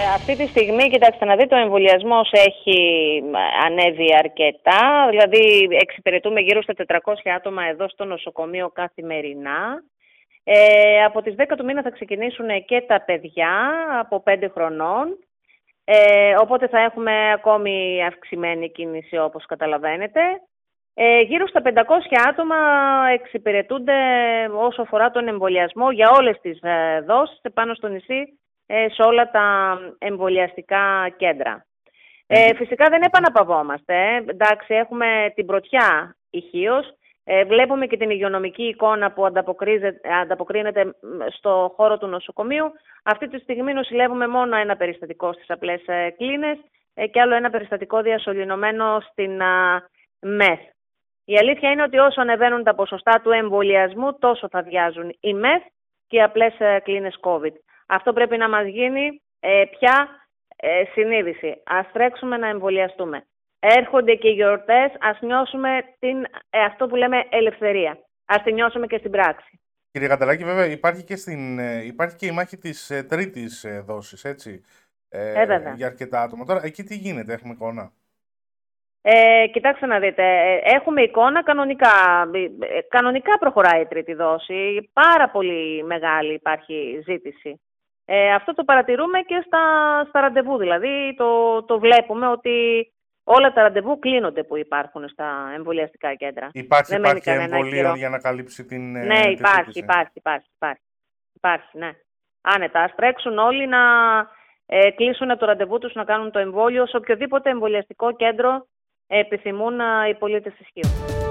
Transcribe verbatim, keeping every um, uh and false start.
αυτή τη στιγμή, κοιτάξτε να δείτε, ο εμβολιασμός έχει ανέβει αρκετά. Δηλαδή εξυπηρετούμε γύρω στα τετρακόσια άτομα εδώ στο νοσοκομείο καθημερινά. Ε, από τις δέκα του μήνα θα ξεκινήσουν και τα παιδιά από πέντε χρονών. Ε, οπότε θα έχουμε ακόμη αυξημένη κίνηση, όπως καταλαβαίνετε. Ε, γύρω στα πεντακόσια άτομα εξυπηρετούνται όσο αφορά τον εμβολιασμό για όλες τις ε, δόσεις πάνω στο νησί, ε, σε όλα τα εμβολιαστικά κέντρα. Ε, φυσικά δεν επαναπαυόμαστε. Ε. Εντάξει, έχουμε την πρωτιά ηχείως. Ε, βλέπουμε και την υγειονομική εικόνα που ανταποκρίνεται στο χώρο του νοσοκομείου. Αυτή τη στιγμή νοσηλεύουμε μόνο ένα περιστατικό στις απλές ε, κλίνες ε, και άλλο ένα περιστατικό διασωληνωμένο στην α, ΜΕΘ. Η αλήθεια είναι ότι όσο ανεβαίνουν τα ποσοστά του εμβολιασμού, τόσο θα βιάζουν οι ΜΕΘ και οι απλές ε, κλίνες COVID. Αυτό πρέπει να μας γίνει ε, πια ε, συνείδηση. Ας τρέξουμε να εμβολιαστούμε. Έρχονται και οι γιορτές, ας νιώσουμε την, ε, αυτό που λέμε ελευθερία. Ας τη νιώσουμε και στην πράξη. Κύριε Καντελάκη, βέβαια υπάρχει και, στην, υπάρχει και η μάχη της ε, τρίτης ε, δόσης, έτσι, ε, ε, για αρκετά άτομα. Τώρα, εκεί τι γίνεται, έχουμε εικόνα? Ε, κοιτάξτε να δείτε, έχουμε εικόνα κανονικά. Κανονικά προχωράει η τρίτη δόση. Πάρα πολύ μεγάλη υπάρχει ζήτηση. Ε, αυτό το παρατηρούμε και στα, στα ραντεβού. Δηλαδή το, το βλέπουμε ότι όλα τα ραντεβού κλείνονται που υπάρχουν στα εμβολιαστικά κέντρα. Υπάρχει, υπάρχει εμβολίο για να καλύψει την... Ναι, υπάρχει, υπάρχει, υπάρχει, υπάρχει, υπάρχει, υπάρχει, ναι. Άνετα, ας τρέξουν όλοι να ε, κλείσουν το ραντεβού τους, να κάνουν το εμβόλιο σε οποιοδήποτε εμβολιαστικό κέντρο επιθυμούν οι πολίτες της Χίου.